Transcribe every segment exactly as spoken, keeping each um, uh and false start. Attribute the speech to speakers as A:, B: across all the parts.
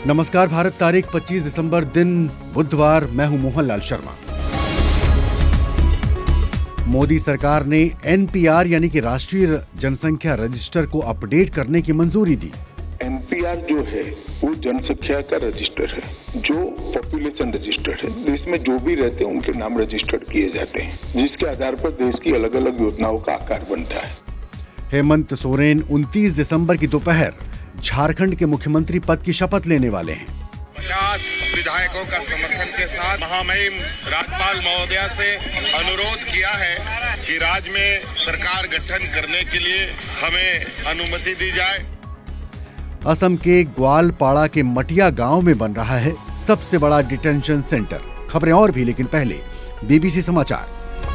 A: नमस्कार भारत, तारीख पच्चीस दिसंबर, दिन बुधवार। मैं हूं मोहनलाल शर्मा। मोदी सरकार ने एन पी आर यानी कि राष्ट्रीय जनसंख्या रजिस्टर को अपडेट करने की मंजूरी दी।
B: एन पी आर जो है वो जनसंख्या का रजिस्टर है, जो पॉपुलेशन रजिस्टर है। देश में जो भी रहते हैं उनके नाम रजिस्टर्ड किए जाते हैं, जिसके आधार पर देश की अलग अलग योजनाओं का आकार बनता है।
A: हेमंत सोरेन उनतीस दिसंबर की दोपहर झारखंड के मुख्यमंत्री पद की शपथ लेने वाले हैं।
C: पचास विधायकों का समर्थन के साथ महामहिम राज्यपाल महोदया से अनुरोध किया है कि राज्य में सरकार गठन करने के लिए हमें अनुमति दी जाए।
A: असम के ग्वालपाड़ा के मटिया गांव में बन रहा है सबसे बड़ा डिटेंशन सेंटर। खबरें और भी, लेकिन पहले बी बी सी समाचार।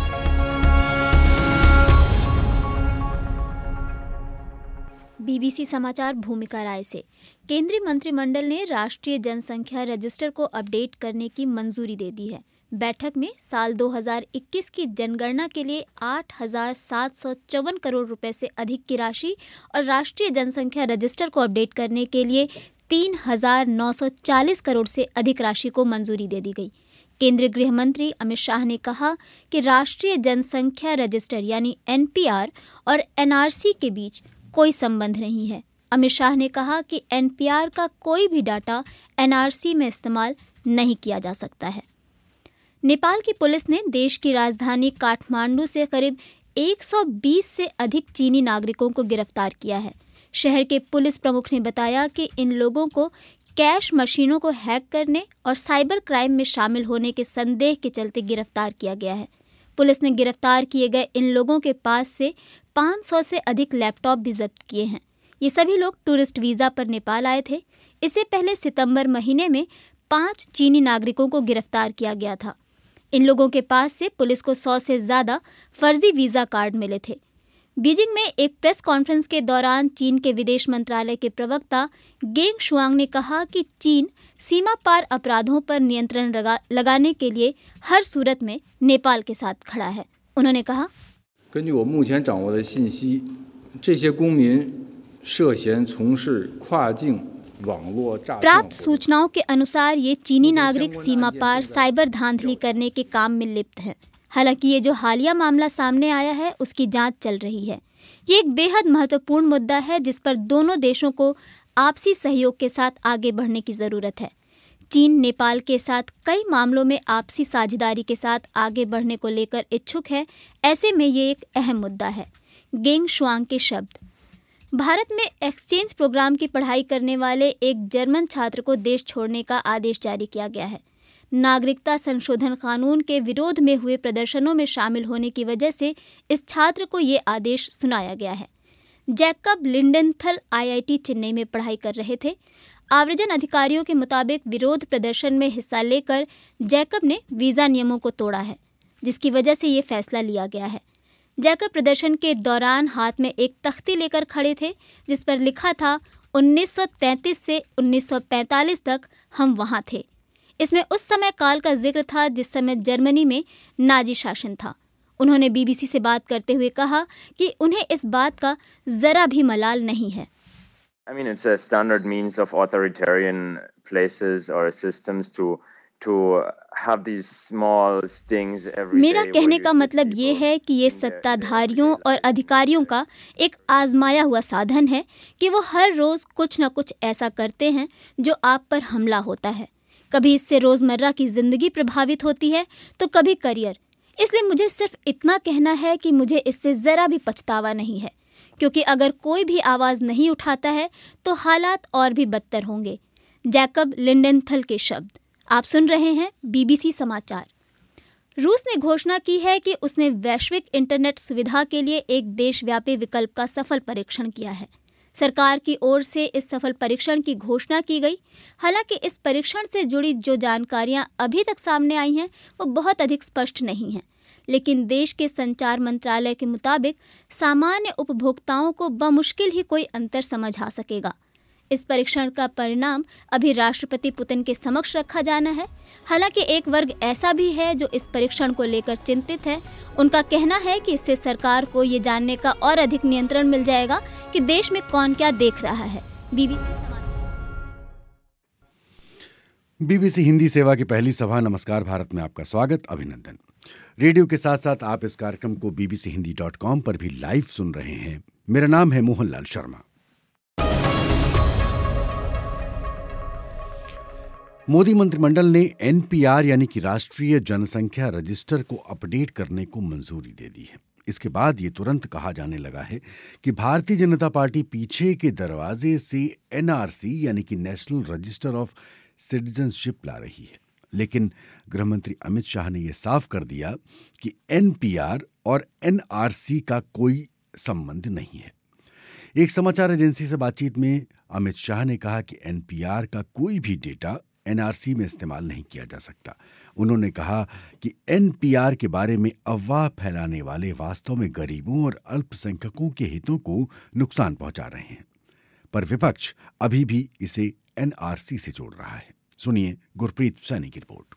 D: बी बी सी समाचार भूमिका राय से। केंद्रीय मंत्रिमंडल ने राष्ट्रीय जनसंख्या रजिस्टर को अपडेट करने की मंजूरी दे दी है। बैठक में साल दो हज़ार इक्कीस की जनगणना के लिए आठ हज़ार सात सौ चौवन करोड़ रुपए से अधिक की राशि और राष्ट्रीय जनसंख्या रजिस्टर को अपडेट करने के लिए तीन हज़ार नौ सौ चालीस करोड़ से अधिक राशि को मंजूरी दे दी गई। केंद्रीय गृह मंत्री अमित शाह ने कहा कि राष्ट्रीय जनसंख्या रजिस्टर यानी एन पी आर और एन आर सी के बीच कोई संबंध नहीं है। अमित शाह ने कहा कि एन पी आर का कोई भी डाटा एन आर सी में इस्तेमाल नहीं किया जा सकता है। नेपाल की पुलिस ने देश की राजधानी काठमांडू से करीब एक सौ बीस से अधिक चीनी नागरिकों को गिरफ्तार किया है। शहर के पुलिस प्रमुख ने बताया कि इन लोगों को कैश मशीनों को हैक करने और साइबर क्राइम में शामिल होने के संदेह के चलते गिरफ्तार किया गया है। पुलिस ने गिरफ्तार किए गए इन लोगों के पास से पाँच सौ से अधिक लैपटॉप भी जब्त किए हैं। ये सभी लोग टूरिस्ट वीज़ा पर नेपाल आए थे। इससे पहले सितंबर महीने में पाँच चीनी नागरिकों को गिरफ्तार किया गया था। इन लोगों के पास से पुलिस को सौ से ज़्यादा फर्जी वीज़ा कार्ड मिले थे। बीजिंग में एक प्रेस कॉन्फ्रेंस के दौरान चीन के विदेश मंत्रालय के प्रवक्ता गेंग शुआंग ने कहा कि चीन सीमा पार अपराधों पर नियंत्रण लगा, लगाने के लिए हर सूरत में नेपाल के साथ खड़ा है। उन्होंने कहा, प्राप्त सूचनाओं के अनुसार ये चीनी नागरिक सीमा पार साइबर धांधली करने के काम में लिप्त हैं। हालांकि ये जो हालिया मामला सामने आया है उसकी जांच चल रही है। ये एक बेहद महत्वपूर्ण मुद्दा है जिस पर दोनों देशों को आपसी सहयोग के साथ आगे बढ़ने की ज़रूरत है। चीन नेपाल के साथ कई मामलों में आपसी साझेदारी के साथ आगे बढ़ने को लेकर इच्छुक है। ऐसे में ये एक अहम मुद्दा है। गेंग शुआंग के शब्द। भारत में एक्सचेंज प्रोग्राम की पढ़ाई करने वाले एक जर्मन छात्र को देश छोड़ने का आदेश जारी किया गया है। नागरिकता संशोधन कानून के विरोध में हुए प्रदर्शनों में शामिल होने की वजह से इस छात्र को ये आदेश सुनाया गया है। Jacob Lindenthal I I T Chennai में पढ़ाई कर रहे थे। आव्रजन अधिकारियों के मुताबिक विरोध प्रदर्शन में हिस्सा लेकर जैकब ने वीज़ा नियमों को तोड़ा है, जिसकी वजह से ये फैसला लिया गया है। जैकब प्रदर्शन के दौरान हाथ में एक तख्ती लेकर खड़े थे जिस पर लिखा था उन्नीस सौ तैंतीस से उन्नीस सौ पैंतालीस तक हम वहाँ थे। इसमें उस समय काल का जिक्र था जिस समय जर्मनी में नाजी शासन था। उन्होंने बी बी सी से बात करते हुए कहा कि उन्हें इस बात का जरा भी मलाल नहीं है।
E: I mean, it's a standard means of authoritarian places or systems to to have these small stings every day.
D: मेरा कहने का मतलब ये है कि ये सत्ताधारियों और अधिकारियों का एक आजमाया हुआ साधन है कि वो हर रोज कुछ न कुछ ऐसा करते हैं जो आप पर हमला होता है। कभी इससे रोजमर्रा की जिंदगी प्रभावित होती है तो कभी करियर। इसलिए मुझे सिर्फ इतना कहना है कि मुझे इससे जरा भी पछतावा नहीं है, क्योंकि अगर कोई भी आवाज नहीं उठाता है तो हालात और भी बदतर होंगे। जैकब लिंडेनथल के शब्द। आप सुन रहे हैं बी बी सी समाचार। रूस ने घोषणा की है कि उसने वैश्विक इंटरनेट सुविधा के लिए एक देशव्यापी विकल्प का सफल परीक्षण किया है। सरकार की ओर से इस सफल परीक्षण की घोषणा की गई। हालांकि इस परीक्षण से जुड़ी जो जानकारियां अभी तक सामने आई हैं वो बहुत अधिक स्पष्ट नहीं हैं, लेकिन देश के संचार मंत्रालय के मुताबिक सामान्य उपभोक्ताओं को बमुश्किल ही कोई अंतर समझ आ सकेगा। इस परीक्षण का परिणाम अभी राष्ट्रपति पुतिन के समक्ष रखा जाना है। हालांकि एक वर्ग ऐसा भी है जो इस परीक्षण को लेकर चिंतित है। उनका कहना है कि इससे सरकार को ये जानने का और अधिक नियंत्रण मिल जाएगा कि देश में कौन क्या देख रहा है। बीबीसी
A: बीबीसी हिंदी सेवा की पहली सभा नमस्कार भारत में आपका स्वागत, अभिनंदन। रेडियो के साथ साथ आप इस कार्यक्रम को बीबीसी हिंदी डॉट कॉम पर भी लाइव सुन रहे हैं। मेरा नाम है मोहनलाल शर्मा। मोदी मंत्रिमंडल ने एनपीआर यानी कि राष्ट्रीय जनसंख्या रजिस्टर को अपडेट करने को मंजूरी दे दी है। इसके बाद ये तुरंत कहा जाने लगा है कि भारतीय जनता पार्टी पीछे के दरवाजे से एनआरसी यानी कि नेशनल रजिस्टर ऑफ सिटीजनशिप ला रही है। लेकिन गृहमंत्री अमित शाह ने यह साफ कर दिया कि एनपीआर और एनआरसी का कोई संबंध नहीं है। एक समाचार एजेंसी से बातचीत में अमित शाह ने कहा कि एनपीआर का कोई भी डेटा एनआरसी में इस्तेमाल नहीं किया जा सकता। उन्होंने कहा कि एनपीआर के बारे में अफवाह फैलाने वाले वास्तव में गरीबों और अल्पसंख्यकों के हितों को नुकसान पहुंचा रहे हैं, पर विपक्ष अभी भी इसे एनआरसी से जोड़ रहा है। सुनिए गुरप्रीत सैनी की रिपोर्ट।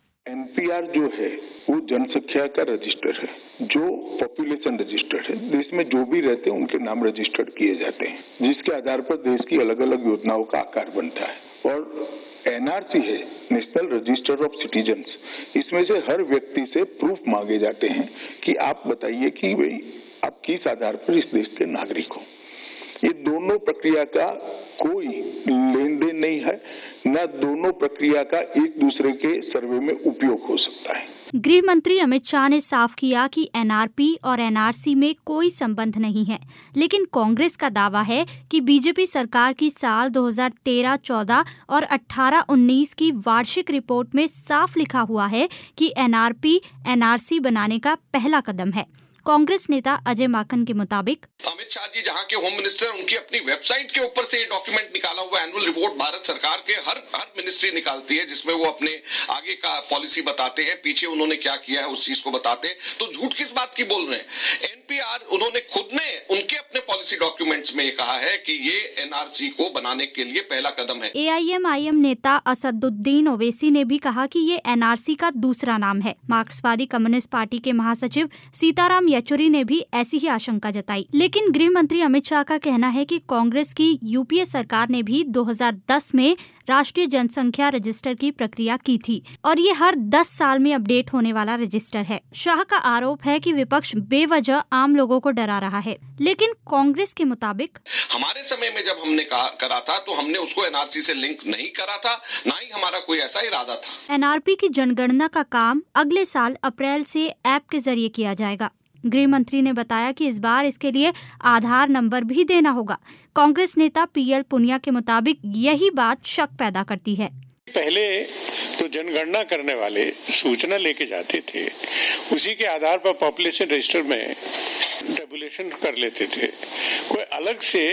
B: एनपीआर जो है वो जनसंख्या का रजिस्टर है, जो पॉपुलेशन रजिस्टर है। देश में जो भी रहते हैं उनके नाम रजिस्टर्ड किए जाते हैं, जिसके आधार पर देश की अलग अलग योजनाओं का आकार बनता है। और एनआरसी है, नेशनल रजिस्टर ऑफ सिटीजन्स। इसमें से हर व्यक्ति से प्रूफ मांगे जाते हैं कि आप बताइए कि भाई आप किस आधार पर इस देश के नागरिक हो। ये दोनों प्रक्रिया का कोई लेन देन नहीं है, न दोनों प्रक्रिया का एक दूसरे के सर्वे में उपयोग हो सकता है।
F: गृह मंत्री अमित शाह ने साफ किया कि एनआरपी और एनआरसी में कोई संबंध नहीं है, लेकिन कांग्रेस का दावा है कि बीजेपी सरकार की साल दो हज़ार तेरह चौदह और अठारह उन्नीस की वार्षिक रिपोर्ट में साफ लिखा हुआ है कि एनआरपी एनआरसी बनाने का पहला कदम है। कांग्रेस नेता अजय माकन के मुताबिक
G: अमित शाह जी जहां के होम मिनिस्टर, उनकी अपनी वेबसाइट के ऊपर से ये डॉक्यूमेंट निकाला हुआ एनुअल रिपोर्ट भारत सरकार के हर हर मिनिस्ट्री निकालती है, जिसमें वो अपने आगे का पॉलिसी बताते हैं, पीछे उन्होंने क्या किया है उस चीज को बताते हैं। तो झूठ किस बात की बोल रहे हैं? एनपीआर उन्होंने खुद ने उनके अपने पॉलिसी डॉक्यूमेंट्स में ये कहा है कि ये एनआरसी को बनाने के लिए पहला कदम है।
F: एआईएमआईएम नेता असदुद्दीन ओवैसी ने भी कहा कि ये एनआरसी का दूसरा नाम है। मार्क्सवादी कम्युनिस्ट पार्टी के महासचिव सीताराम येचुरी ने भी ऐसी ही आशंका जताई। लेकिन गृह मंत्री अमित शाह का कहना है कि कांग्रेस की यूपीए सरकार ने भी दो हज़ार दस में राष्ट्रीय जनसंख्या रजिस्टर की प्रक्रिया की थी और ये हर दस साल में अपडेट होने वाला रजिस्टर है। शाह का आरोप है कि विपक्ष बेवजह आम लोगों को डरा रहा है, लेकिन कांग्रेस के मुताबिक
G: हमारे समय में जब हमने करा था तो हमने उसको एनआरसी से लिंक नहीं करा था, ना ही हमारा कोई ऐसा इरादा था।
F: एनआरपी की जनगणना का काम अगले साल अप्रैल से ऐप के जरिए किया जाएगा। गृह मंत्री ने बताया कि इस बार इसके लिए आधार नंबर भी देना होगा। कांग्रेस नेता पीएल पुनिया के मुताबिक यही बात शक पैदा करती है।
H: पहले तो जनगणना करने वाले सूचना लेके जाते थे, उसी के आधार पर पॉपुलेशन रजिस्टर में टेबुलेशन कर लेते थे। कोई अलग से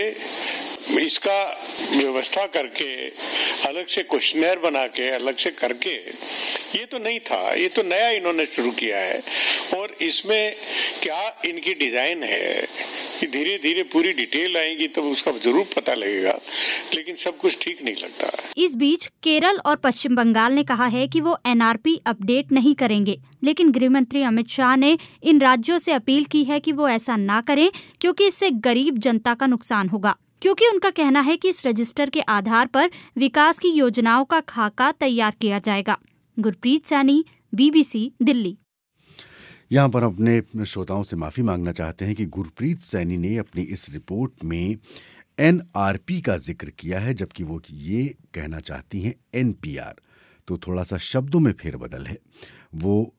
H: इसका व्यवस्था करके, अलग से क्वेश्चनर बना के, अलग से करके, ये तो नहीं था। ये तो नया इन्होंने शुरू किया है और इसमें क्या इनकी डिजाइन है कि धीरे धीरे पूरी डिटेल आएगी तब तो उसका जरूर पता लगेगा, लेकिन सब कुछ ठीक नहीं लगता।
F: इस बीच केरल और पश्चिम बंगाल ने कहा है कि वो एनआरपी अपडेट नहीं करेंगे, लेकिन गृह मंत्री अमित शाह ने इन राज्यों से अपील की है कि वो ऐसा ना करें, क्योंकि इससे गरीब जनता का नुकसान होगा। क्योंकि उनका कहना है कि इस रजिस्टर के आधार पर विकास की योजनाओं का खाका तैयार किया जाएगा। गुरप्रीत सैनी, बीबीसी दिल्ली।
A: यहाँ पर अपने श्रोताओं से माफी मांगना चाहते हैं कि गुरप्रीत सैनी ने अपनी इस रिपोर्ट में एनआरपी का जिक्र किया है, जबकि वो ये कहना चाहती हैं एनपीआर। तो थोड़ा सा शब्दों में फेरबदल है। वो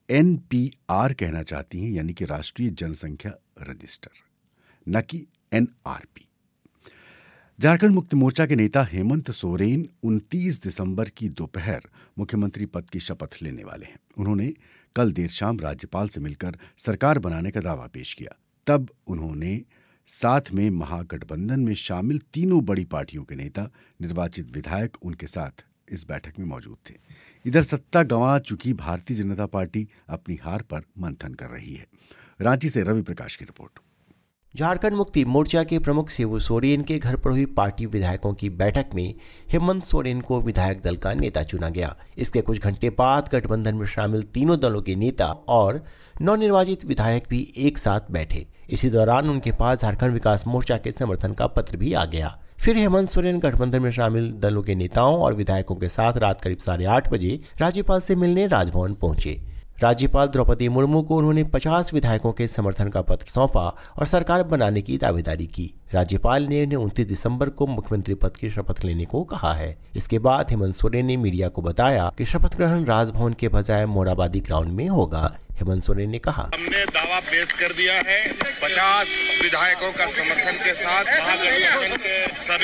A: एनपीआर कहना चाहती हैं, यानी कि राष्ट्रीय जनसंख्या रजिस्टर, न कि एनआरपी। झारखंड मुक्ति मोर्चा के नेता हेमंत सोरेन उनतीस दिसंबर की दोपहर मुख्यमंत्री पद की शपथ लेने वाले हैं। उन्होंने कल देर शाम राज्यपाल से मिलकर सरकार बनाने का दावा पेश किया। तब उन्होंने साथ में महागठबंधन में शामिल तीनों बड़ी पार्टियों के नेता, निर्वाचित विधायक उनके साथ इस बैठक में मौजूद थे। इधर सत्ता गंवा चुकी भारतीय जनता पार्टी अपनी हार पर मंथन कर रही है। रांची से रवि प्रकाश की रिपोर्ट।
I: झारखंड मुक्ति मोर्चा के प्रमुख शिबू सोरेन के घर पर हुई पार्टी विधायकों की बैठक में हेमंत सोरेन को विधायक दल का नेता चुना गया। इसके कुछ घंटे बाद गठबंधन में शामिल तीनों दलों के नेता और नवनिर्वाचित विधायक भी एक साथ बैठे। इसी दौरान उनके पास झारखंड विकास मोर्चा के समर्थन का पत्र भी आ गया। फिर हेमंत सोरेन गठबंधन में शामिल दलों के नेताओं और विधायकों के साथ रात करीब साढ़े आठ बजे राज्यपाल से मिलने राजभवन पहुंचे। राज्यपाल द्रौपदी मुर्मू को उन्होंने पचास विधायकों के समर्थन का पत्र सौंपा और सरकार बनाने की दावेदारी की। राज्यपाल ने उन्हें उनतीस दिसंबर को मुख्यमंत्री पद की शपथ लेने को कहा है। इसके बाद हेमंत सोरेन ने मीडिया को बताया कि शपथ ग्रहण राजभवन के बजाय मोराबादी ग्राउंड में होगा। हेमंत सोरेन ने कहा,
C: हमने दावा पेश कर दिया है पचास विधायकों का समर्थन के साथ महागठबंधन के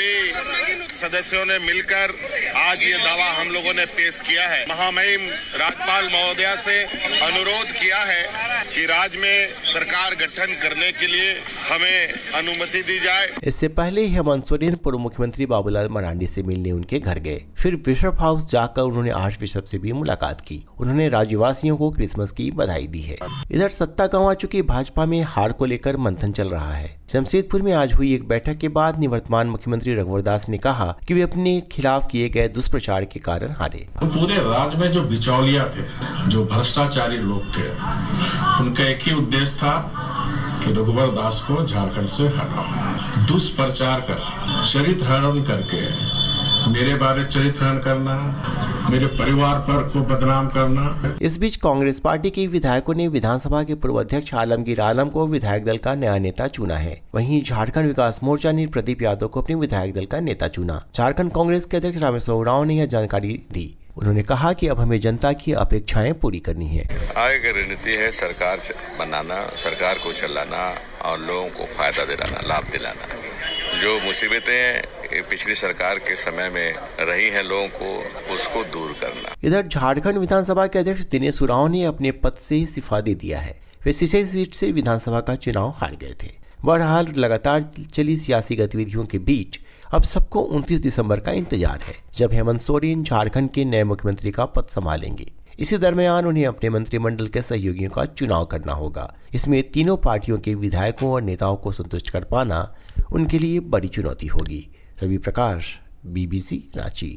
C: सभी सदस्यों ने मिलकर आज ये दावा हम लोगों ने पेश किया है। महामहिम राज्यपाल महोदया से अनुरोध किया है कि राज्य में सरकार गठन करने के लिए हमें अनुमति दी जाए।
I: इससे पहले हेमंत सोरेन पूर्व मुख्यमंत्री बाबूलाल मरांडी से मिलने उनके घर गए। फिर बिशप हाउस जाकर उन्होंने आर्च बिशप से भी मुलाकात की। उन्होंने राज्यवासियों को क्रिसमस की बधाई दी है। इधर सत्ता गंवा चुकी भाजपा में हार को लेकर मंथन चल रहा है। जमशेदपुर में आज हुई एक बैठक के बाद निवर्तमान मुख्यमंत्री रघुवर दास ने कहा कि वे अपने खिलाफ किए गए दुष्प्रचार के कारण हारे।
J: पूरे राज्य में जो बिचौलिया थे, जो भ्रष्टाचारी लोग थे, उनका एक ही उद्देश्य था कि रघुवर दास को झारखंड से हटाओ। दुष्प्रचार कर, चरित्र हनन करके मेरे बारे चरित्र हनन करना, मेरे परिवार पर को बदनाम करना।
I: इस बीच कांग्रेस पार्टी के विधायकों ने विधानसभा के पूर्व अध्यक्ष आलमगीर आलम को विधायक दल का नया नेता चुना है। वहीं झारखंड विकास मोर्चा ने प्रदीप यादव को अपने विधायक दल का नेता चुना। झारखंड कांग्रेस के अध्यक्ष रामेश्वर उरांव ने यह जानकारी दी। उन्होंने कहा कि अब हमें जनता की अपेक्षाएं पूरी करनी है।
K: आगे की रणनीति है सरकार बनाना, सरकार को चलाना और लोगों को फायदा दिलाना, लाभ दिलाना। जो मुसीबतें पिछली सरकार के समय में रही हैं लोगों को, उसको दूर करना।
I: इधर झारखंड विधानसभा के अध्यक्ष दिनेश उरांव ने अपने पद से इस्तीफा दे दिया है। वे सिसई सीट से विधानसभा का चुनाव हार गए थे। बहरहाल लगातार चली सियासी गतिविधियों के बीच अब सबको उनतीस दिसंबर का इंतजार है, जब हेमंत सोरेन झारखंड के नए मुख्यमंत्री का पद संभालेंगे। इसी दरमियान उन्हें अपने मंत्रिमंडल के सहयोगियों का चुनाव करना होगा। इसमें तीनों पार्टियों के विधायकों और नेताओं को संतुष्ट कर पाना उनके लिए बड़ी चुनौती होगी। रवि प्रकाश, बीबीसी रांची।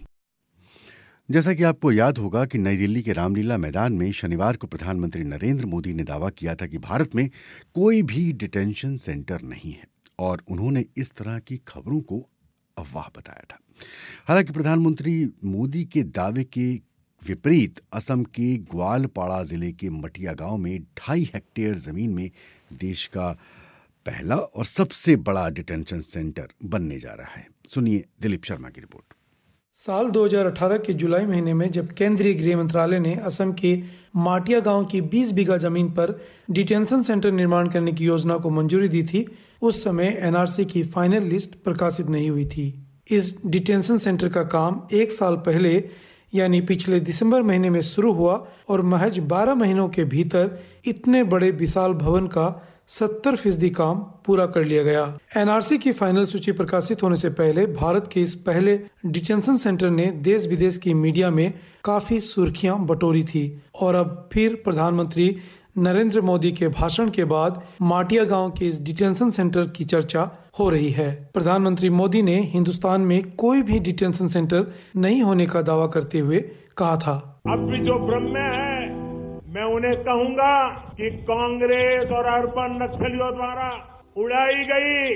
A: जैसा कि आपको याद होगा कि नई दिल्ली के रामलीला मैदान में शनिवार को प्रधानमंत्री नरेंद्र मोदी ने दावा किया था कि भारत में कोई भी डिटेंशन सेंटर नहीं है, और उन्होंने इस तरह की खबरों को अफवाह बताया था। हालांकि प्रधानमंत्री मोदी के दावे के विपरीत असम के ग्वालपाड़ा जिले के मटिया गांव में ढाई हेक्टेयर जमीन में देश का पहला और सबसे बड़ा डिटेंशन सेंटर बनने जा रहा है। सुनिए दिलीप शर्मा की रिपोर्ट।
L: साल दो हज़ार अठारह के जुलाई महीने में जब केंद्रीय गृह मंत्रालय ने असम के माटिया गांव की बीस बीघा जमीन पर डिटेंशन सेंटर निर्माण करने की योजना को मंजूरी दी थी, उस समय एनआरसी की फाइनल लिस्ट प्रकाशित नहीं हुई थी। इस डिटेंशन सेंटर का काम एक साल पहले यानी पिछले दिसंबर महीने में शुरू हुआ और महज बारह महीनों के भीतर इतने बड़े विशाल भवन का सत्तर फीसदी काम पूरा कर लिया गया। एनआरसी की फाइनल सूची प्रकाशित होने से पहले भारत के इस पहले डिटेंशन सेंटर ने देश विदेश की मीडिया में काफी सुर्खियां बटोरी थी, और अब फिर प्रधानमंत्री नरेंद्र मोदी के भाषण के बाद माटिया गांव के इस डिटेंशन सेंटर की चर्चा हो रही है। प्रधानमंत्री मोदी ने हिंदुस्तान में कोई भी डिटेंशन सेंटर नहीं होने का दावा करते हुए कहा था,
M: अब भी जो भ्रम में है मैं उन्हें कहूंगा कि कांग्रेस और अर्बन नक्सलियों द्वारा उड़ाई गई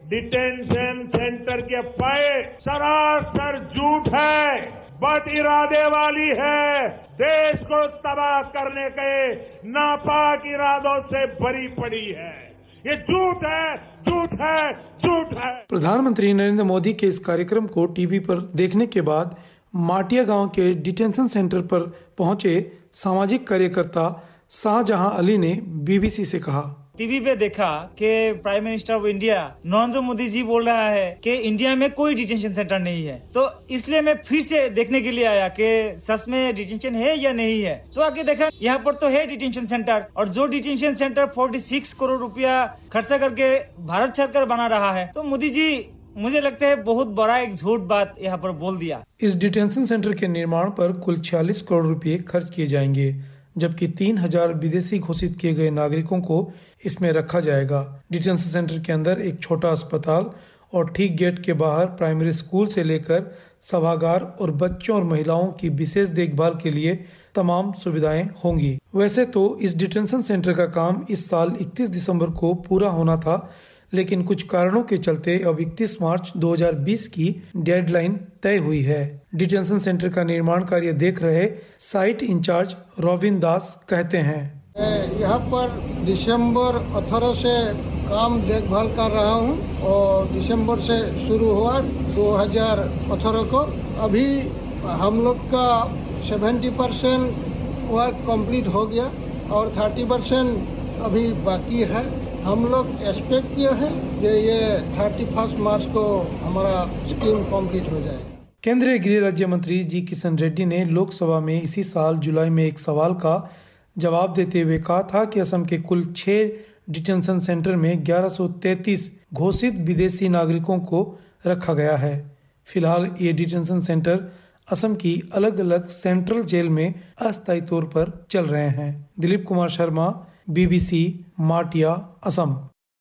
M: डिटेंशन सेंटर के अफवाहें सरासर झूठ है, बद इरादे वाली है, देश को तबाह करने के नापाक इरादों से भरी पड़ी है। ये झूठ है, झूठ है, झूठ है।
L: प्रधानमंत्री नरेंद्र मोदी के इस कार्यक्रम को टीवी पर देखने के बाद माटिया गांव के डिटेंशन सेंटर पर पहुंचे सामाजिक कार्यकर्ता शाहजहां अली ने बीबीसी से कहा,
N: टीवी पे देखा कि prime minister of India Narendra Modi ji बोल रहा है कि इंडिया में कोई डिटेंशन सेंटर नहीं है, तो इसलिए मैं फिर से देखने के लिए आया कि सच में डिटेंशन है या नहीं है। तो आगे देखा यहाँ पर तो है डिटेंशन सेंटर, और जो डिटेंशन सेंटर छियालीस करोड़ रुपया खर्चा करके भारत सरकार बना रहा है, तो मोदी जी मुझे लगता है बहुत बड़ा एक झूठ बात यहाँ पर बोल दिया।
L: इस डिटेंशन सेंटर के निर्माण पर कुल छियालीस करोड़ रुपए खर्च किए जाएंगे, जबकि तीन हजार विदेशी घोषित किए गए नागरिकों को इसमें रखा जाएगा। डिटेंशन सेंटर के अंदर एक छोटा अस्पताल और ठीक गेट के बाहर प्राइमरी स्कूल से लेकर सभागार और बच्चों और महिलाओं की विशेष देखभाल के लिए तमाम सुविधाएं होंगी। वैसे तो इस डिटेंशन सेंटर का काम इस साल इकतीस दिसंबर को पूरा होना था, लेकिन कुछ कारणों के चलते अब इकतीस मार्च दो हज़ार बीस की डेडलाइन तय हुई है। डिटेंशन सेंटर का निर्माण कार्य देख रहे साइट इंचार्ज रोविन दास कहते हैं,
O: यहाँ पर दिसंबर अठारह से काम देखभाल कर रहा हूँ और दिसंबर से शुरू हुआ दो हज़ार अठारह को। अभी हम लोग का सत्तर परसेंट वर्क कंप्लीट हो गया और तीस परसेंट अभी बाकी है। हम लोग एक्सपेक्ट किया है कि ये इकतीस मार्च को हमारा स्कीम कंप्लीट हो जाए।
L: केंद्रीय गृह राज्य मंत्री जी किशन रेड्डी ने लोकसभा में इसी साल जुलाई में एक सवाल का जवाब देते हुए कहा था कि असम के कुल छह डिटेंशन सेंटर में ग्यारह सौ तैंतीस घोषित विदेशी नागरिकों को रखा गया है। फिलहाल ये डिटेंशन सेंटर असम की अलग अलग सेंट्रल जेल में अस्थायी तौर पर चल रहे हैं। दिलीप कुमार शर्मा, बीबीसी, माटिया, असम।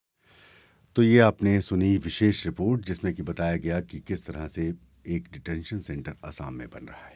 A: तो ये आपने सुनी विशेष रिपोर्ट जिसमें कि बताया गया कि किस तरह से एक डिटेंशन सेंटर असम में बन रहा है।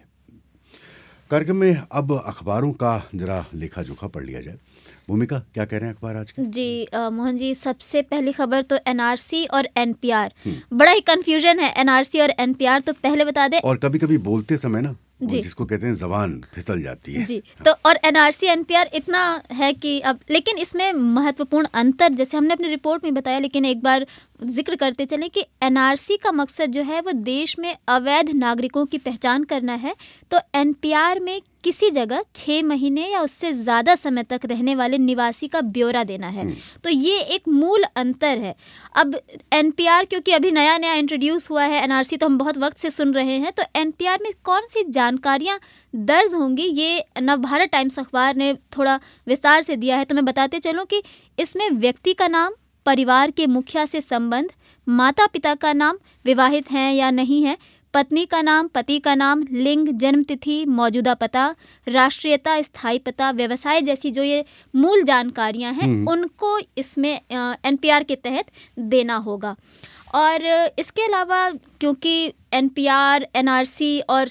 A: कार्यक्रम में अब अखबारों का जरा लेखा जोखा पढ़ लिया जाए। भूमिका, क्या कह रहे हैं अखबार आज के?
D: जी आ, मोहन जी, सबसे पहली खबर तो एनआरसी और एनपीआर। बड़ा ही कंफ्यूजन है एनआरसी और एनपीआर, तो पहले बता दें।
A: और कभी कभी बोलते समय ना जिसको कहते हैं जबान फिसल जाती है
D: जी। तो और एनआरसी एनपीआर इतना है कि अब, लेकिन इसमें महत्वपूर्ण अंतर जैसे हमने अपनी रिपोर्ट में बताया, लेकिन एक बार जिक्र करते चले कि एनआरसी का मकसद जो है वो देश में अवैध नागरिकों की पहचान करना है, तो एनपीआर में किसी जगह छः महीने या उससे ज़्यादा समय तक रहने वाले निवासी का ब्यौरा देना है। तो ये एक मूल अंतर है। अब एनपीआर क्योंकि अभी नया नया इंट्रोड्यूस हुआ है, एनआरसी तो हम बहुत वक्त से सुन रहे हैं, तो एनपीआर में कौन सी जानकारियाँ दर्ज होंगी ये नवभारत टाइम्स अखबार ने थोड़ा विस्तार से दिया है। तो मैं बताते चलूँ कि इसमें व्यक्ति का नाम, परिवार के मुखिया से संबंध, माता पिता का नाम, विवाहित हैं या नहीं है, पत्नी का नाम, पति का नाम, लिंग, जन्म तिथि, मौजूदा पता, राष्ट्रीयता, स्थायी पता, व्यवसाय जैसी जो ये मूल जानकारियां हैं उनको इसमें एनपीआर के तहत देना होगा। और इसके अलावा क्योंकि एनपीआर, एनआरसी और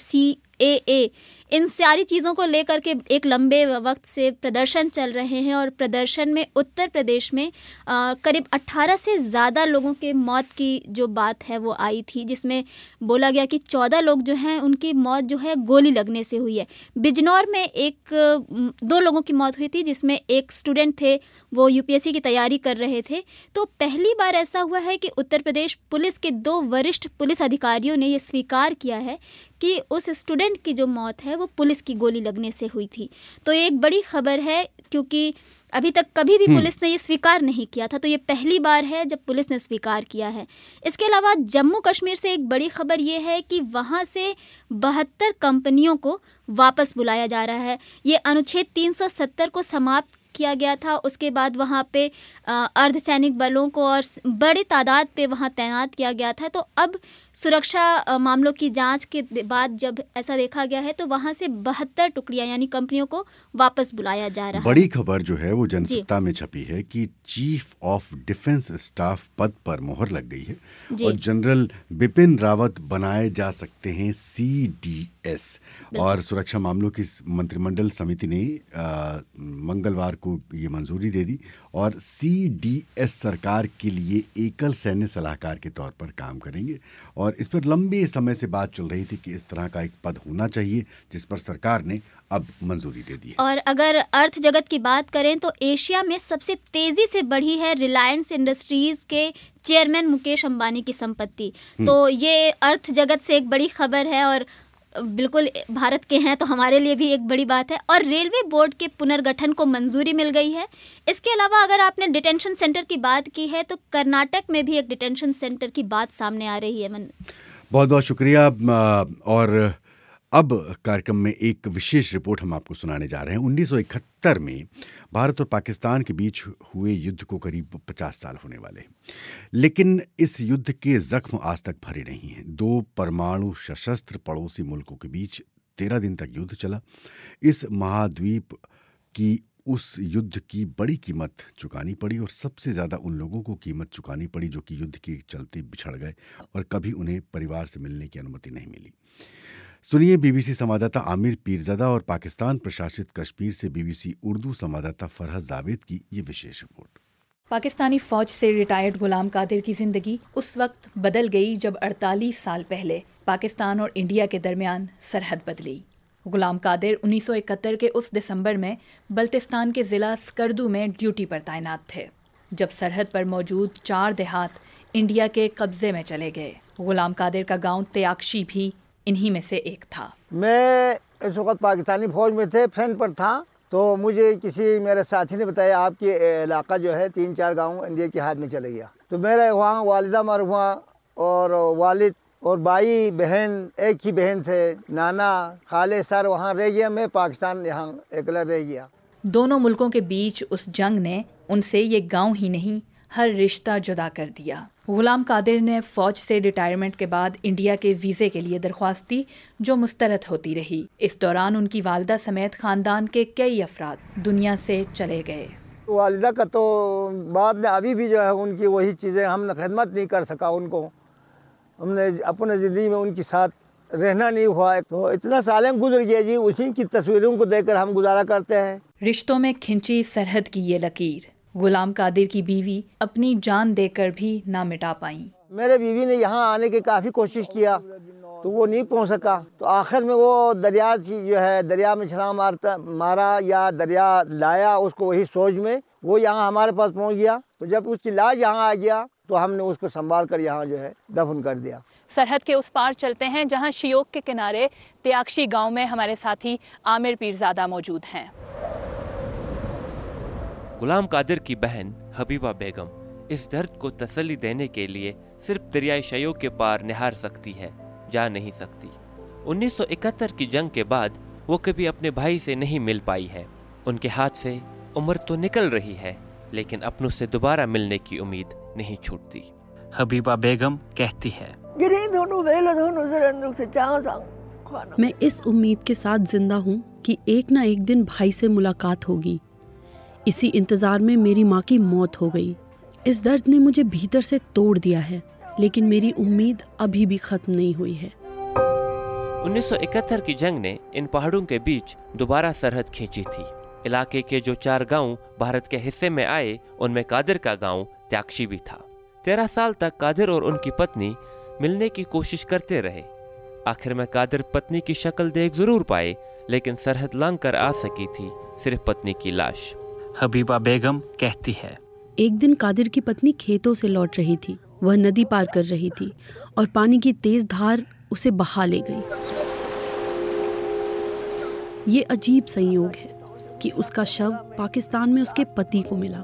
D: सीएए इन सारी चीज़ों को लेकर के एक लंबे वक्त से प्रदर्शन चल रहे हैं और प्रदर्शन में उत्तर प्रदेश में आ, करीब अठारह से ज़्यादा लोगों के मौत की जो बात है वो आई थी, जिसमें बोला गया कि चौदह लोग जो हैं उनकी मौत जो है गोली लगने से हुई है। बिजनौर में एक दो लोगों की मौत हुई थी, जिसमें एक स्टूडेंट थे, वो यूपीएससी की तैयारी कर रहे थे। तो पहली बार ऐसा हुआ है कि उत्तर प्रदेश पुलिस के दो वरिष्ठ पुलिस अधिकारियों ने ये स्वीकार किया है कि उस स्टूडेंट की जो मौत है वो पुलिस की गोली लगने से हुई थी। तो ये एक बड़ी खबर है क्योंकि अभी तक कभी भी पुलिस ने ये स्वीकार नहीं किया था, तो ये पहली बार है जब पुलिस ने स्वीकार किया है। इसके अलावा जम्मू कश्मीर से एक बड़ी खबर ये है कि वहाँ से बहत्तर कंपनियों को वापस बुलाया जा रहा है। ये अनुच्छेद तीन सौ सत्तर को समाप्त किया गया था, उसके बाद वहाँ पे अर्धसैनिक बलों को और बड़ी तादाद पे वहाँ तैनात किया गया था। तो अब सुरक्षा मामलों की जांच के बाद जब ऐसा देखा गया है तो वहाँ से बहत्तर टुकड़ियाँ यानी कंपनियों को वापस बुलाया जा रहा है।
A: बड़ी खबर जो है वो जनसत्ता में छपी है कि चीफ ऑफ डिफेंस स्टाफ पद पर मोहर लग गई है और जनरल बिपिन रावत बनाए जा सकते हैं सीडीएस। और सुरक्षा मामलों की मंत्रिमंडल समिति ने आ, मंगलवार को ये मंजूरी दे दी और सीडीएस सरकार के लिए एकल सैन्य सलाहकार के तौर पर काम करेंगे। और इस पर लंबे समय से बात चल रही थी कि इस तरह का एक पद होना चाहिए, जिस पर सरकार ने अब मंजूरी दे दी है।
D: और अगर अर्थ जगत की बात करें तो एशिया में सबसे तेजी से बढ़ी है रिलायंस इंडस्ट्रीज के चेयरमैन मुकेश अंबानी की संपत्ति। तो ये अर्थ जगत से एक बड़ी खबर है और बिल्कुल भारत के हैं तो हमारे लिए भी एक बड़ी बात है। और रेलवे बोर्ड के पुनर्गठन को मंजूरी मिल गई है। इसके अलावा अगर आपने डिटेंशन सेंटर की बात की है तो कर्नाटक में भी एक डिटेंशन सेंटर की बात सामने आ रही है। मन
A: बहुत बहुत शुक्रिया। और अब कार्यक्रम में एक विशेष रिपोर्ट हम आपको सुनाने जा रहे हैं। उन्नीस सौ इकहत्तर में भारत और पाकिस्तान के बीच हुए युद्ध को करीब पचास साल होने वाले, लेकिन इस युद्ध के जख्म आज तक भरे नहीं हैं। दो परमाणु सशस्त्र पड़ोसी मुल्कों के बीच तेरह दिन तक युद्ध चला। इस महाद्वीप की उस युद्ध की बड़ी कीमत चुकानी पड़ी और सबसे ज़्यादा उन लोगों को कीमत चुकानी पड़ी जो कि युद्ध के चलते बिछड़ गए और कभी उन्हें परिवार से मिलने की अनुमति नहीं मिली। सुनिए बीबीसी संवाददाता आमिर पीरज़ादा और पाकिस्तान प्रशासित कश्मीर से बीबीसी उर्दू संवाददाता फरहत जावेद की ये विशेष रिपोर्ट।
P: पाकिस्तानी फौज से रिटायर्ड गुलाम कादिर की जिंदगी उस वक्त बदल गई जब अड़तालीस साल पहले पाकिस्तान और इंडिया के दरमियान सरहद बदली। गुलाम कादिर उन्नीस सौ इकहत्तर के उस दिसंबर में बल्तिस्तान के ज़िला स्कर्दू में ड्यूटी पर तैनात थे, जब सरहद पर मौजूद चार देहात इंडिया के कब्जे में चले गए। गुलाम कादिर का गांव त्याक्षी भी इन्हीं में से एक था।
Q: मैं इस वक्त पाकिस्तानी फौज में थे, फ्रंट पर था, तो मुझे किसी मेरे साथी ने बताया आपके इलाका जो है तीन चार गांव इंडिया के हाथ में चले गया। तो मेरे वहाँ वालिदा मर हुआ और वालिद और भाई बहन, एक ही बहन थे, नाना खाले सर वहाँ रह गया, मैं पाकिस्तान यहाँ अकेला रह गया।
P: दोनों मुल्कों के बीच उस जंग ने उनसे ये गांव ही नहीं हर रिश्ता जुदा कर दिया। गुलाम कादिर ने फौज से रिटायरमेंट के बाद इंडिया के वीज़े के लिए दरख्वास्त दी, जो मुस्तरद होती रही। इस दौरान उनकी वालिदा समेत ख़ानदान के कई अफराद दुनिया से चले गए।
Q: वालिदा का तो बाद में अभी भी जो है उनकी वही चीज़ें, हमने खिदमत नहीं कर सका उनको, हमने अपने ज़िंदगी में उनके साथ रहना नहीं हुआ, तो इतना साल गुजर गया जी, उसी की तस्वीरों को देखकर हम गुजारा करते हैं। रिश्तों में खिंची सरहद की ये लकीर गुलाम कादिर की बीवी अपनी जान देकर भी ना मिटा पाई। मेरे बीवी ने यहाँ आने की काफ़ी कोशिश किया तो वो नहीं पहुँच सका, तो आखिर में वो दरिया जो है दरिया में छलांग मारता मारा या दरिया लाया उसको, वही सोच में वो यहाँ हमारे पास पहुँच गया। तो जब उसकी लाश यहाँ आ गया तो हमने उसको संभाल कर यहाँ जो है दफन कर दिया।
P: सरहद के उस पार चलते हैं जहाँ शियोक के किनारे त्याक्षी गाँव में हमारे साथी आमिर पीरजादा मौजूद हैं।
R: गुलाम कादिर की बहन हबीबा बेगम इस दर्द को तसल्ली देने के लिए सिर्फ दरियाई शयोक के पार निहार सकती है, जा नहीं सकती। उन्नीस सौ इकहत्तर की जंग के बाद वो कभी अपने भाई से नहीं मिल पाई है। उनके हाथ से उम्र तो निकल रही है, लेकिन अपनों से दोबारा मिलने की उम्मीद नहीं छूटती।
S: हबीबा बेगम कहती है,
T: मैं इस उम्मीद के साथ जिंदा हूँ कि एक ना एक दिन भाई से मुलाकात होगी। इसी इंतजार में मेरी माँ की मौत हो गई। इस दर्द ने मुझे भीतर से तोड़ दिया है, लेकिन मेरी उम्मीद अभी भी खत्म नहीं हुई है।
R: उन्नीस सौ इकहत्तर की जंग ने इन पहाड़ों के बीच दोबारा सरहद खींची थी। इलाके के जो चार गांव भारत के हिस्से में आए, उनमें कादिर का गांव त्याक्षी भी था। तेरह साल तक कादिर और उनकी पत्नी मिलने की कोशिश करते रहे। आखिर में कादिर पत्नी की शक्ल देख जरूर पाए, लेकिन सरहद लांघ कर आ सकी थी सिर्फ पत्नी की लाश।
S: हबीबा बेगम कहती है,
T: एक दिन कादिर की पत्नी खेतों से लौट रही थी। वह नदी पार कर रही थी और पानी की तेज धार उसे बहा ले गई। ये अजीब संयोग है कि उसका शव पाकिस्तान में उसके पति को मिला।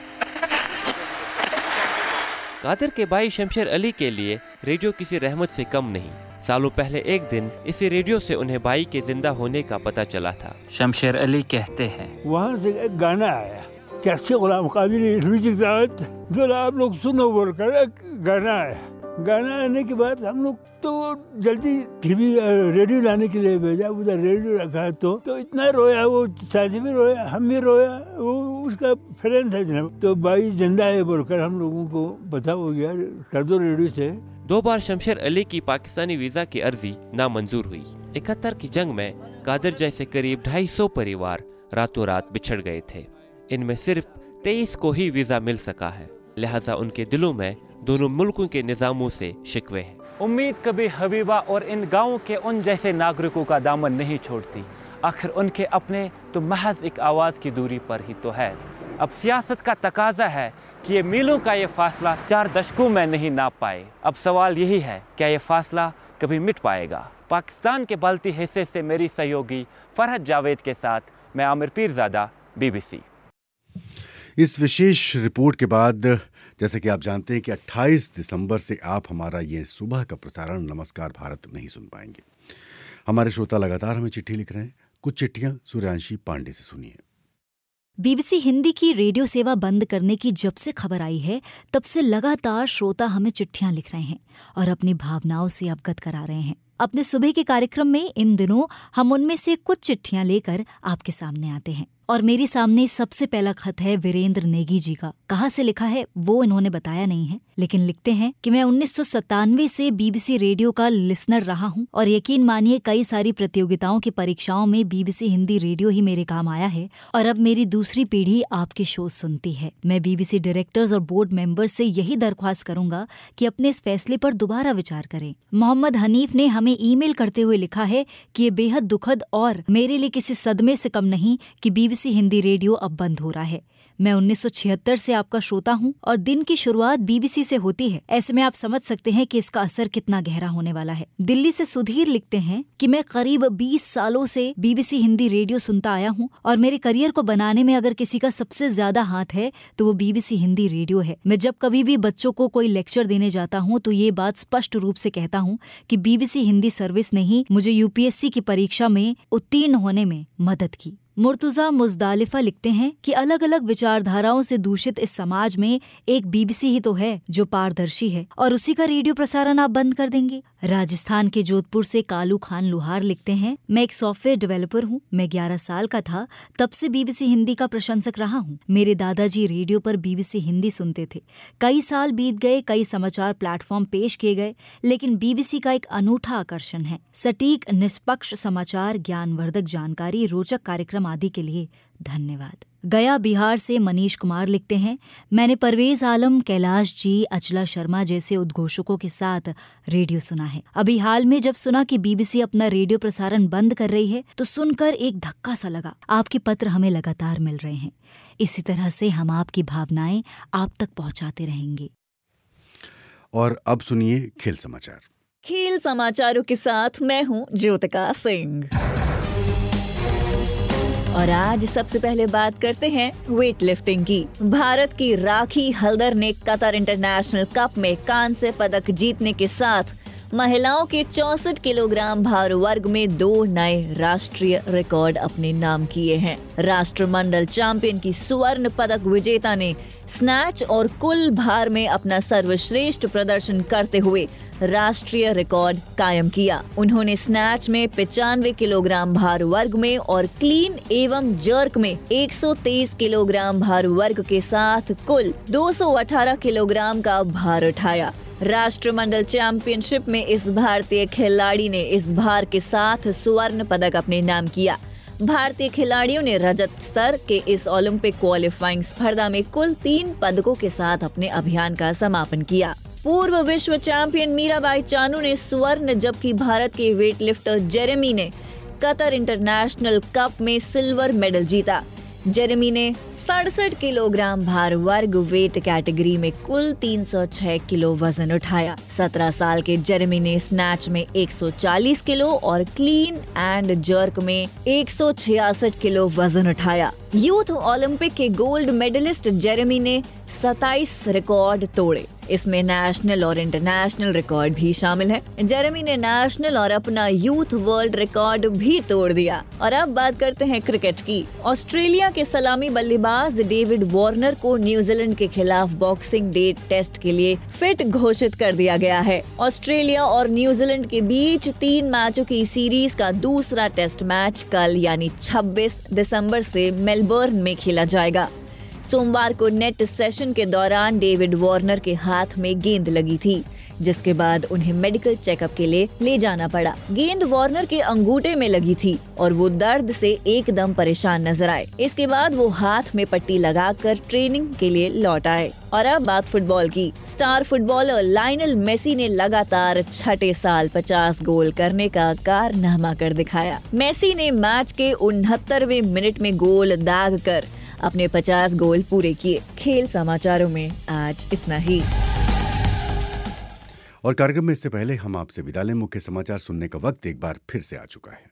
R: कादिर के भाई शमशेर अली के लिए रेडियो किसी रहमत से कम नहीं। सालों पहले एक दिन इसी रेडियो से उन्हें भाई के जिंदा होने का पता चला था।
S: शमशेर अली कहते हैं,
U: वहाँ से एक गाना आया, कैसे गुलाम कादिर जरा आप लोग सुनो बोलकर गाना आया। गाना आने के बाद हम लोग तो जल्दी टीवी रेडियो लाने के लिए भेजा। उधर रेडियो रखा तो तो इतना रोया, वो साथी भी रोया, हम भी रोया, वो उसका फ्रेंड था जनाब। तो भाई जिंदा है बोलकर हम लोगों को पता हो गया कर दो रेडियो से।
R: दो बार शमशेर अली की पाकिस्तानी वीजा की अर्जी नामंजूर हुई। इकहत्तर की जंग में कादिर जैसे करीब ढाई सौ परिवार रातों रात बिछड़ गए थे। इनमें सिर्फ तेईस को ही वीजा मिल सका है, लिहाजा उनके दिलों में दोनों मुल्कों के निजामों से शिकवे हैं।
S: उम्मीद कभी हबीबा और इन गांवों के उन जैसे नागरिकों का दामन नहीं छोड़ती। आखिर उनके अपने तो महज एक आवाज़ की दूरी पर ही तो है। अब सियासत का तकाजा है कि ये मीलों का ये फासला चार दशकों में नहीं नाप पाए। अब सवाल यही है, क्या ये फासला कभी मिट पाएगा? पाकिस्तान के बाल्टी हिस्से से मेरी सहयोगी फरहत जावेद के साथ मैं आमिर पीरजादा, बीबीसी।
A: इस विशेष रिपोर्ट के बाद जैसे कि आप जानते हैं कि अट्ठाईस दिसंबर से आप हमारा ये सुबह का प्रसारण नमस्कार भारत नहीं सुन पाएंगे। हमारे श्रोता लगातार हमें चिट्ठी लिख रहे हैं। कुछ चिट्ठियां सूर्यांशी पांडे से सुनिए।
V: बीबीसी हिंदी की रेडियो सेवा बंद करने की जब से खबर आई है, तब से लगातार श्रोता हमें चिट्ठियां लिख रहे हैं और अपनी भावनाओं से अवगत करा रहे हैं। अपने सुबह के कार्यक्रम में इन दिनों हम उनमें से कुछ चिट्ठियां लेकर आपके सामने आते हैं। और मेरे सामने सबसे पहला खत है वीरेंद्र नेगी जी का। कहाँ से लिखा है वो इन्होंने बताया नहीं है, लेकिन लिखते हैं कि मैं उन्नीस सौ सत्तानवे से बीबीसी रेडियो का लिसनर रहा हूँ और यकीन मानिए कई सारी प्रतियोगिताओं की परीक्षाओं में बीबीसी हिंदी रेडियो ही मेरे काम आया है और अब मेरी दूसरी पीढ़ी आपके शो सुनती है। मैं बीबीसी डायरेक्टर्स और बोर्ड मेंबर्स से यही दरख्वास्त करूंगा कि अपने इस फैसले पर दोबारा विचार करें। मोहम्मद हनीफ ने हमें ईमेल करते हुए लिखा है कि ये बेहद दुखद और मेरे लिए किसी सदमे से कम नहीं कि बीबीसी हिंदी रेडियो अब बंद हो रहा है। मैं उन्नीस सौ छिहत्तर से आपका श्रोता हूँ और दिन की शुरुआत बीबीसी से होती है। ऐसे में आप समझ सकते हैं कि इसका असर कितना गहरा होने वाला है। दिल्ली से सुधीर लिखते हैं कि मैं करीब बीस सालों से बीबीसी हिंदी रेडियो सुनता आया हूँ और मेरे करियर को बनाने में अगर किसी का सबसे ज्यादा हाथ है तो वो बीबीसी हिंदी रेडियो है। मैं जब कभी भी बच्चों को कोई लेक्चर देने जाता हूँ तो ये बात स्पष्ट रूप से कहता हूँ कि बीबीसी हिंदी सर्विस ने ही मुझे यूपीएससी की परीक्षा में उत्तीर्ण होने में मदद की। मुर्तुजा मुजदालिफा लिखते हैं कि अलग अलग विचारधाराओं से दूषित इस समाज में एक बीबीसी ही तो है जो पारदर्शी है और उसी का रेडियो प्रसारण आप बंद कर देंगे। राजस्थान के जोधपुर से कालू खान लुहार लिखते हैं, मैं एक सॉफ्टवेयर डेवलपर हूँ। मैं ग्यारह साल का था तब से बीबीसी हिंदी का प्रशंसक रहा हूँ। मेरे दादाजी रेडियो पर बीबीसी हिंदी सुनते थे। कई साल बीत गए, कई समाचार प्लेटफॉर्म पेश किए गए, लेकिन बीबीसी का एक अनूठा आकर्षण है। सटीक, निष्पक्ष समाचार, ज्ञानवर्धक जानकारी, रोचक कार्यक्रम आदि के लिए धन्यवाद। गया बिहार से मनीष कुमार लिखते हैं, मैंने परवेज आलम, कैलाश जी, अचला शर्मा जैसे उद्घोषकों के साथ रेडियो सुना है। अभी हाल में जब सुना कि बीबीसी अपना रेडियो प्रसारण बंद कर रही है तो सुनकर एक धक्का सा लगा। आपके पत्र हमें लगातार मिल रहे हैं। इसी तरह से हम आपकी भावनाएं आप तक पहुंचाते रहेंगे।
A: और अब सुनिए खेल समाचार।
B: खेल समाचारों के साथ मैं हूं ज्योतिका सिंह और आज सबसे पहले बात करते हैं वेट लिफ्टिंग की। भारत की राखी हल्दर ने कतर इंटरनेशनल कप में कांस्य पदक जीतने के साथ महिलाओं के चौसठ किलोग्राम भार वर्ग में दो नए राष्ट्रीय रिकॉर्ड अपने नाम किए हैं। राष्ट्रमंडल चैंपियन की स्वर्ण पदक विजेता ने स्नैच और कुल भार में अपना सर्वश्रेष्ठ प्रदर्शन करते हुए राष्ट्रीय रिकॉर्ड कायम किया। उन्होंने स्नैच में पचानवे किलोग्राम भार वर्ग में और क्लीन एवं जर्क में एक सौ तेईस किलोग्राम भार वर्ग के साथ कुल दो सौ अठारह किलोग्राम का भार उठाया। राष्ट्रमंडल चैंपियनशिप में इस भारतीय खिलाड़ी ने इस भार के साथ स्वर्ण पदक अपने नाम किया। भारतीय खिलाड़ियों ने रजत स्तर के इस ओलंपिक क्वालिफाइंग स्पर्धा में कुल तीन पदकों के साथ अपने अभियान का समापन किया। पूर्व विश्व चैंपियन मीराबाई चानू ने स्वर्ण, जबकि भारत के वेट लिफ्टर जेरेमी ने कतर इंटरनेशनल कप में सिल्वर मेडल जीता। जेरेमी ने सड़सठ किलोग्राम भार वर्ग वेट कैटेगरी में कुल तीन सौ छह किलो वजन उठाया। सत्रह साल के जेरेमी ने स्नैच में एक सौ चालीस किलो और क्लीन एंड जर्क में एक सौ छियासठ किलो वजन उठाया। यूथ ओलंपिक के गोल्ड मेडलिस्ट जेरेमी ने सत्ताईस रिकॉर्ड तोड़े। इसमें नेशनल और इंटरनेशनल रिकॉर्ड भी शामिल है। जेरेमी ने नेशनल और अपना यूथ वर्ल्ड रिकॉर्ड भी तोड़ दिया। और अब बात करते हैं क्रिकेट की। ऑस्ट्रेलिया के सलामी बल्लेबाज डेविड वार्नर को न्यूजीलैंड के खिलाफ बॉक्सिंग डे टेस्ट के लिए फिट घोषित कर दिया गया है। ऑस्ट्रेलिया और न्यूजीलैंड के बीच तीन मैचों की सीरीज का दूसरा टेस्ट मैच कल यानी छब्बीस दिसंबर से मेलबर्न में खेला जाएगा। सोमवार को नेट सेशन के दौरान डेविड वार्नर के हाथ में गेंद लगी थी, जिसके बाद उन्हें मेडिकल चेकअप के लिए ले जाना पड़ा। गेंद वार्नर के अंगूठे में लगी थी और वो दर्द से एकदम परेशान नजर आए। इसके बाद वो हाथ में पट्टी लगाकर ट्रेनिंग के लिए लौट आए। और अब बात फुटबॉल की। स्टार फुटबॉलर लायनल मेसी ने लगातार छठे साल पचास गोल करने का कारनामा कर दिखाया। मेसी ने मैच के उनहत्तरवें मिनट में गोल दाग कर अपने पचास गोल पूरे किए। खेल समाचारों में आज इतना ही।
A: और कार्यक्रम में इससे पहले हम आपसे विदा लें। मुख्य समाचार सुनने का वक्त एक बार फिर से आ चुका है।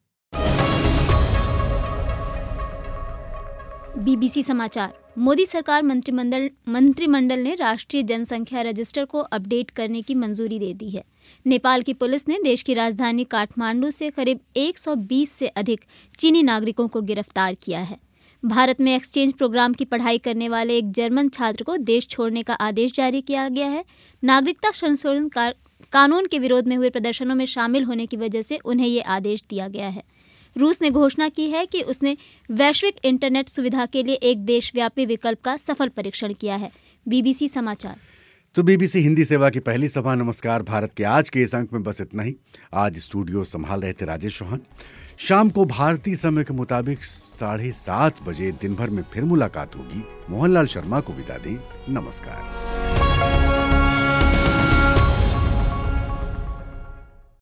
D: बीबीसी समाचार। मोदी सरकार मंत्रिमंडल मंत्रिमंडल ने राष्ट्रीय जनसंख्या रजिस्टर को अपडेट करने की मंजूरी दे दी है। नेपाल की पुलिस ने देश की राजधानी काठमांडू से करीब एक सौ बीस से अधिक चीनी नागरिकों को गिरफ्तार किया है। भारत में एक्सचेंज प्रोग्राम की पढ़ाई करने वाले एक जर्मन छात्र को देश छोड़ने का आदेश जारी किया गया है। नागरिकता संशोधन कानून के विरोध में हुए प्रदर्शनों में शामिल होने की वजह से उन्हें ये आदेश दिया गया है। रूस ने घोषणा की है कि उसने वैश्विक इंटरनेट सुविधा के लिए एक देशव्यापी विकल्प का सफल परीक्षण किया है। बीबीसी समाचार।
A: तो बीबीसी हिंदी सेवा की पहली सभा नमस्कार भारत के आज के इस अंक में बस इतना ही। आज स्टूडियो संभाल रहे थे राजेश चौहान। शाम को भारतीय समय के मुताबिक साढ़े सात बजे दिन भर में फिर मुलाकात होगी। मोहनलाल शर्मा को विदा दें। नमस्कार।